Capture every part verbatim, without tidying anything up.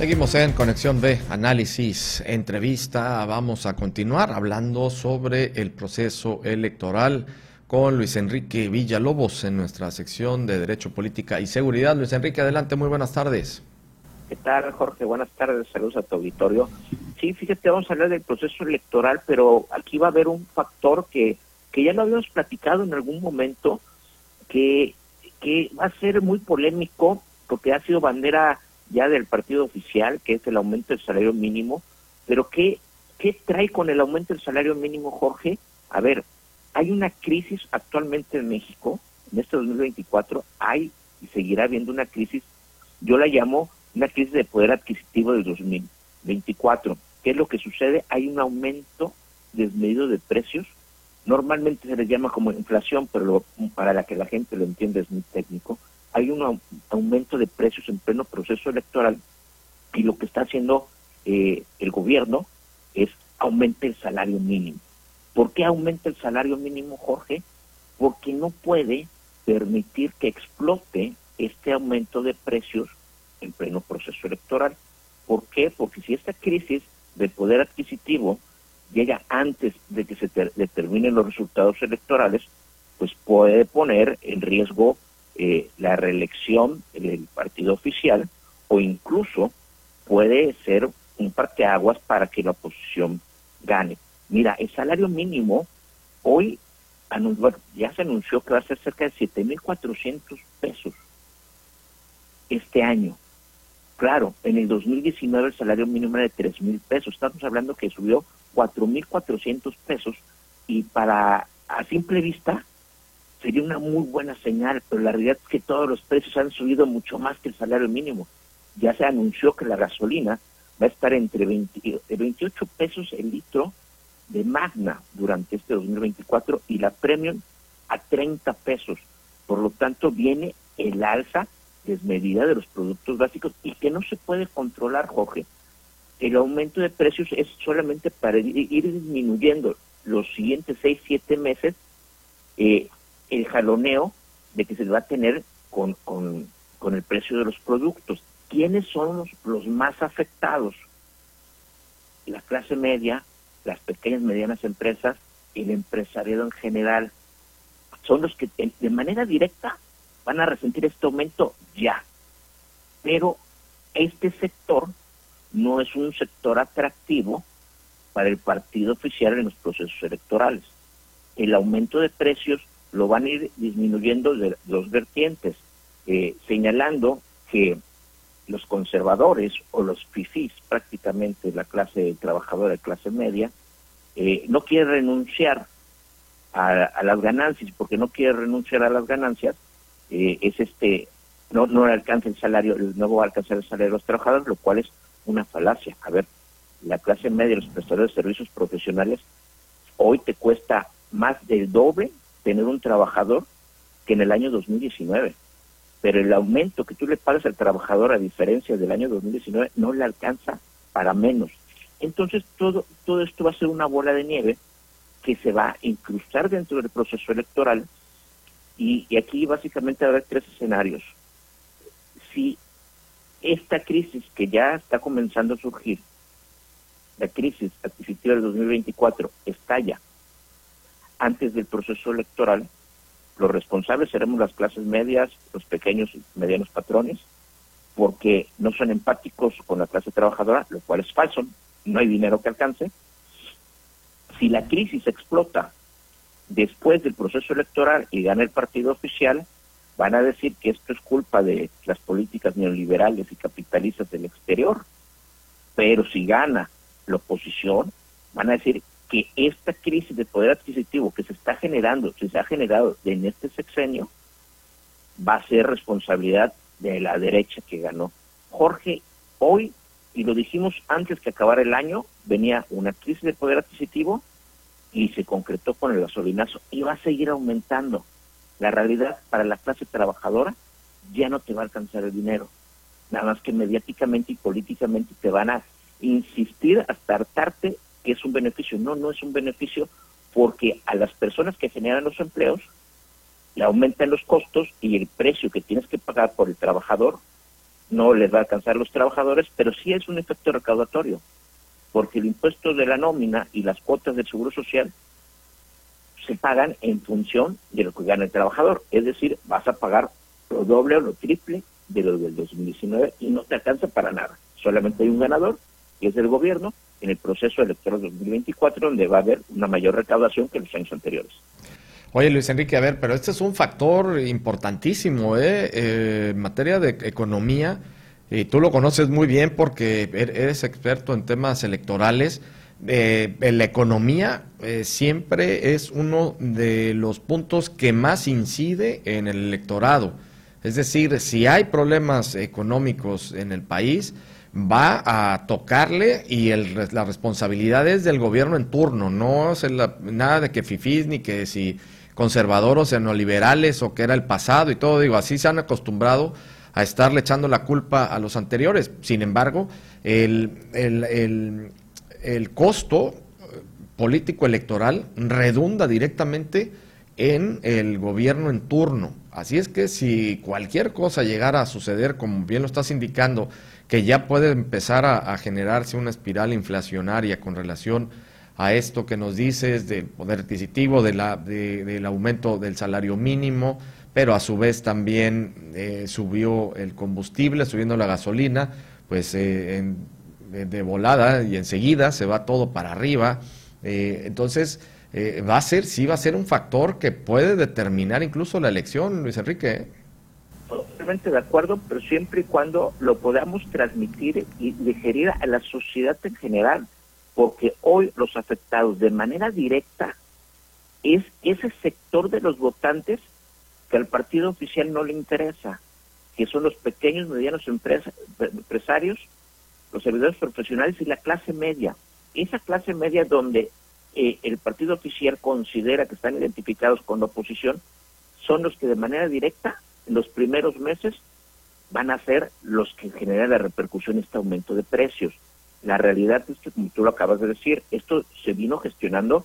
Seguimos en Conexión B, análisis, entrevista. Vamos a continuar hablando sobre el proceso electoral con Luis Enrique Villalobos en nuestra sección de Derecho, Política y Seguridad. Luis Enrique, adelante, muy buenas tardes. ¿Qué tal, Jorge? Buenas tardes, saludos a tu auditorio. Sí, fíjate, vamos a hablar del proceso electoral, pero aquí va a haber un factor que, que ya lo habíamos platicado en algún momento, que, que va a ser muy polémico, porque ha sido bandera ya del partido oficial, que es el aumento del salario mínimo. Pero ¿qué, qué trae con el aumento del salario mínimo, Jorge? A ver, hay una crisis actualmente en México, en este dos mil veinticuatro, hay y seguirá habiendo una crisis, yo la llamo una crisis de poder adquisitivo del dos mil veinticuatro. ¿Qué es lo que sucede? Hay un aumento desmedido de precios, normalmente se les llama como inflación, pero lo, para la que la gente lo entiende es muy técnico. Hay un aumento de precios en pleno proceso electoral y lo que está haciendo eh, el gobierno es aumentar el salario mínimo. ¿Por qué aumenta el salario mínimo, Jorge? Porque no puede permitir que explote este aumento de precios en pleno proceso electoral. ¿Por qué? Porque si esta crisis de poder adquisitivo llega antes de que se ter- determinen los resultados electorales, pues puede poner en riesgo eh, la reelección del partido oficial, o incluso puede ser un parteaguas para que la oposición gane. Mira, el salario mínimo hoy bueno, ya se anunció que va a ser cerca de siete mil cuatrocientos pesos este año. Claro, en el dos mil diecinueve el salario mínimo era de tres mil pesos. Estamos hablando que subió cuatro mil cuatrocientos pesos, y para a simple vista sería una muy buena señal, pero la realidad es que todos los precios han subido mucho más que el salario mínimo. Ya se anunció que la gasolina va a estar entre veinte, veintiocho pesos el litro de Magna durante este dos mil veinticuatro y la Premium a treinta pesos. Por lo tanto, viene el alza desmedida de los productos básicos y que no se puede controlar, Jorge. El aumento de precios es solamente para ir, ir disminuyendo los siguientes seis, siete meses eh, el jaloneo de que se va a tener con, con, con el precio de los productos. ¿Quiénes son los, los más afectados? La clase media, las pequeñas y medianas empresas, el empresariado en general, son los que de manera directa van a resentir este aumento ya. Pero este sector no es un sector atractivo para el partido oficial en los procesos electorales. El aumento de precios lo van a ir disminuyendo de dos vertientes, eh, señalando que los conservadores o los fifís, prácticamente la clase trabajadora de clase media, eh, no quiere renunciar a, a las ganancias. Porque no quiere renunciar a las ganancias, eh, es este no no alcanza el salario, no va a alcanzar el salario de los trabajadores, lo cual es una falacia. A ver, la clase media, los prestadores de servicios profesionales, hoy te cuesta más del doble tener un trabajador que en el año dos mil diecinueve. Pero el aumento que tú le pagas al trabajador, a diferencia del año dos mil diecinueve, no le alcanza para menos. Entonces, todo, todo esto va a ser una bola de nieve que se va a incrustar dentro del proceso electoral, y, y aquí básicamente va a haber tres escenarios. Si esta crisis que ya está comenzando a surgir, la crisis adquisitiva del dos mil veinticuatro, estalla antes del proceso electoral, los responsables seremos las clases medias, los pequeños y medianos patrones, porque no son empáticos con la clase trabajadora, lo cual es falso, no hay dinero que alcance. Si la crisis explota después del proceso electoral y gana el partido oficial, van a decir que esto es culpa de las políticas neoliberales y capitalistas del exterior. Pero si gana la oposición, van a decir que esta crisis de poder adquisitivo que se está generando, se ha generado en este sexenio, va a ser responsabilidad de la derecha que ganó. Jorge, hoy, y lo dijimos antes que acabara el año, venía una crisis de poder adquisitivo y se concretó con el gasolinazo y va a seguir aumentando. La realidad para la clase trabajadora, ya no te va a alcanzar el dinero. Nada más que mediáticamente y políticamente te van a insistir hasta hartarte que es un beneficio. No, no es un beneficio, porque a las personas que generan los empleos le aumentan los costos y el precio que tienes que pagar por el trabajador no les va a alcanzar a los trabajadores, pero sí es un efecto recaudatorio, porque el impuesto de la nómina y las cuotas del Seguro Social se pagan en función de lo que gana el trabajador, es decir, vas a pagar lo doble o lo triple de lo del dos mil diecinueve y no te alcanza para nada. Solamente hay un ganador, que es el gobierno, en el proceso electoral dos mil veinticuatro, donde va a haber una mayor recaudación que en los años anteriores. Oye, Luis Enrique, a ver, pero este es un factor importantísimo, ¿eh? Eh, en materia de economía, y tú lo conoces muy bien porque eres experto en temas electorales. Eh, la economía eh, siempre es uno de los puntos que más incide en el electorado. Es decir, si hay problemas económicos en el país, va a tocarle y el, la responsabilidad es del gobierno en turno, no es la, nada de que fifís ni que si conservadores o neoliberales o que era el pasado y todo, digo, así se han acostumbrado a estarle echando la culpa a los anteriores. Sin embargo, el, el, el, el costo político electoral redunda directamente en el gobierno en turno. Así es que si cualquier cosa llegara a suceder, como bien lo estás indicando, que ya puede empezar a, a generarse una espiral inflacionaria con relación a esto que nos dices del poder adquisitivo, de la, de, del aumento del salario mínimo, pero a su vez también eh, subió el combustible, subiendo la gasolina, pues eh, en, de, de volada y enseguida se va todo para arriba. Eh, entonces, eh, va a ser, sí va a ser un factor que puede determinar incluso la elección, Luis Enrique. Totalmente de acuerdo, pero siempre y cuando lo podamos transmitir y digerir a la sociedad en general, porque hoy los afectados de manera directa es ese sector de los votantes que al partido oficial no le interesa, que son los pequeños, medianos empresa, empresarios, los servidores profesionales y la clase media. Esa clase media donde eh, el partido oficial considera que están identificados con la oposición, son los que de manera directa en los primeros meses van a ser los que generan la repercusión de este aumento de precios. La realidad es que, como tú lo acabas de decir, esto se vino gestionando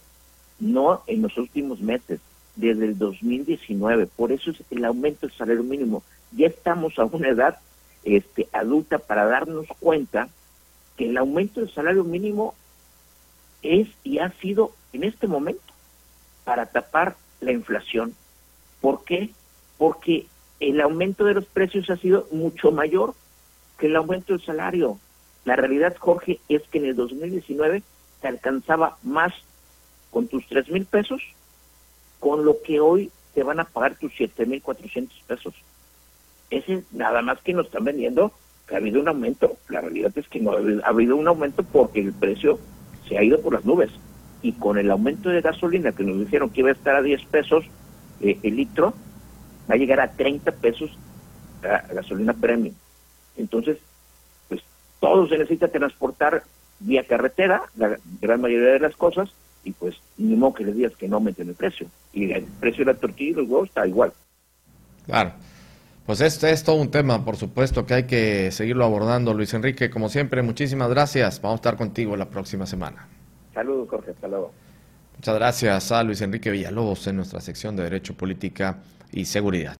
no en los últimos meses, desde el dos mil diecinueve, por eso es el aumento del salario mínimo. Ya estamos a una edad este, adulta para darnos cuenta que el aumento del salario mínimo es y ha sido en este momento para tapar la inflación. ¿Por qué? Porque el aumento de los precios ha sido mucho mayor que el aumento del salario. La realidad, Jorge, es que en el dos mil diecinueve te alcanzaba más con tus tres mil pesos, con lo que hoy te van a pagar tus siete mil cuatrocientos pesos. Ese nada más que nos están vendiendo que ha habido un aumento. La realidad es que no ha habido un aumento porque el precio se ha ido por las nubes. Y con el aumento de gasolina que nos dijeron que iba a estar a diez pesos eh, el litro, va a llegar a treinta pesos la gasolina premium. Entonces, pues todo se necesita transportar vía carretera, la gran mayoría de las cosas, y pues ni modo que les digas que no aumenten el precio. Y el precio de la tortilla y los huevos está igual. Claro. Pues este es todo un tema, por supuesto, que hay que seguirlo abordando. Luis Enrique, como siempre, muchísimas gracias. Vamos a estar contigo la próxima semana. Saludos, Jorge. Hasta luego. Muchas gracias a Luis Enrique Villalobos en nuestra sección de Derecho, Política y Seguridad.